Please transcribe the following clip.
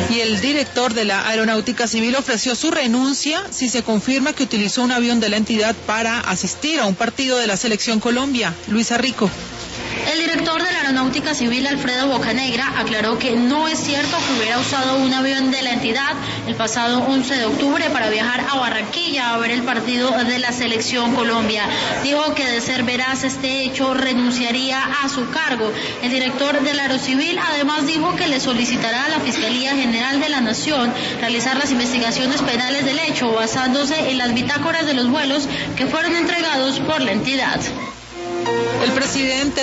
Y el director de la Aeronáutica Civil ofreció su renuncia si se confirma que utilizó un avión de la entidad para asistir a un partido de la Selección Colombia. Luisa Rico. El director de la Aeronáutica Civil, Alfredo Bocanegra, aclaró que no es cierto que hubiera usado un avión de la entidad el pasado 11 de octubre para viajar a Barranquilla a ver el partido de la Selección Colombia. Dijo que de ser veraz este hecho renunciaría a su cargo. El director del Aerocivil además dijo que le solicitará a la Fiscalía General de la Nación realizar las investigaciones penales del hecho basándose en las bitácoras de los vuelos que fueron entregados por la entidad. El presidente